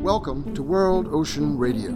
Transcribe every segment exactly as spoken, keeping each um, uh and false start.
Welcome to World Ocean Radio.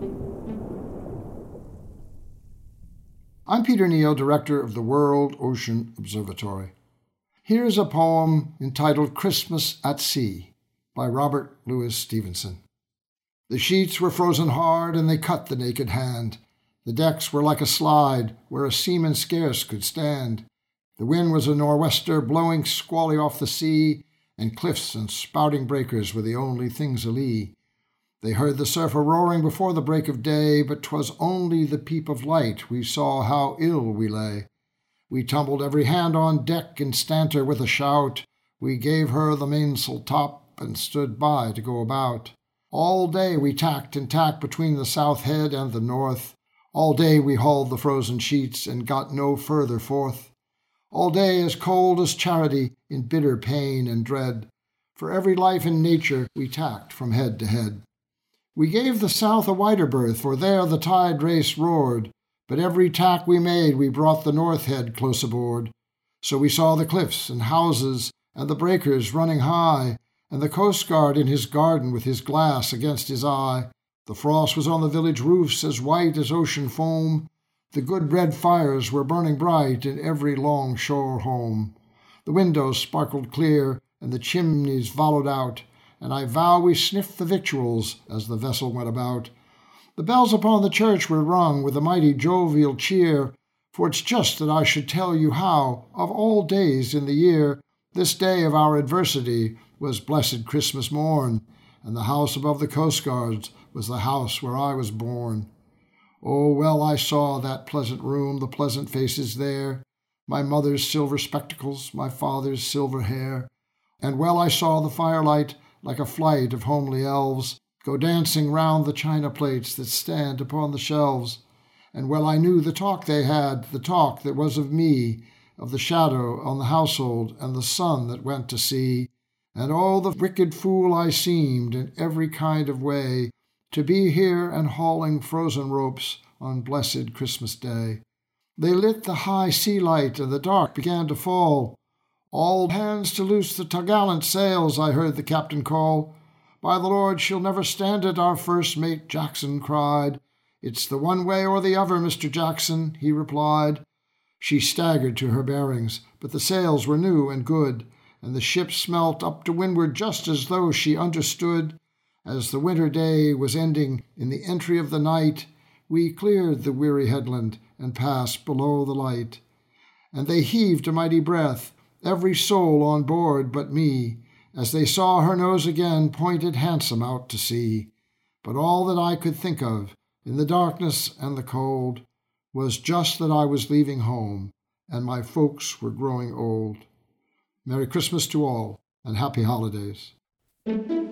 I'm Peter Neal, director of the World Ocean Observatory. Here's a poem entitled Christmas at Sea by Robert Louis Stevenson. The sheets were frozen hard, and they cut the naked hand. The decks were like a slide, where a seaman scarce could stand. The wind was a nor'wester, blowing squally off the sea, and cliffs and spouting breakers were the only things alee. They heard the surf a-roaring before the break of day, but 'twas only the peep of light we saw how ill we lay. We tumbled every hand on deck and stanter with a shout. We gave her the mainsail top and stood by to go about. All day we tacked and tacked between the south head and the north. All day we hauled the frozen sheets and got no further forth. All day as cold as charity in bitter pain and dread. For every life in nature we tacked from head to head. We gave the south a wider berth, for there the tide race roared, but every tack we made we brought the north head close aboard. So we saw the cliffs and houses and the breakers running high, and the coast guard in his garden with his glass against his eye. The frost was on the village roofs as white as ocean foam. The good red fires were burning bright in every long-shore home. The windows sparkled clear, and the chimneys volleyed out, and I vow we sniffed the victuals as the vessel went about. The bells upon the church were rung with a mighty jovial cheer, for it's just that I should tell you how, of all days in the year, this day of our adversity was blessed Christmas morn, and the house above the coast guards was the house where I was born. Oh, well I saw that pleasant room, the pleasant faces there, my mother's silver spectacles, my father's silver hair, and well I saw the firelight, like a flight of homely elves, go dancing round the china plates that stand upon the shelves. And well I knew the talk they had, the talk that was of me, of the shadow on the household, and the son that went to sea. And oh, the wicked fool I seemed in every kind of way, to be here and hauling frozen ropes on blessed Christmas Day. They lit the high sea light, and the dark began to fall. All hands to loose the topgallant sails, I heard the captain call. By the Lord, she'll never stand it, our first mate Jackson cried. It's the one way or the other, Mister Jackson, he replied. She staggered to her bearings, but the sails were new and good, and the ship smelt up to windward just as though she understood. As the winter day was ending in the entry of the night, we cleared the weary headland and passed below the light. And they heaved a mighty breath, every soul on board but me, as they saw her nose again pointed handsome out to sea. But all that I could think of, in the darkness and the cold, was just that I was leaving home, and my folks were growing old. Merry Christmas to all, and happy holidays.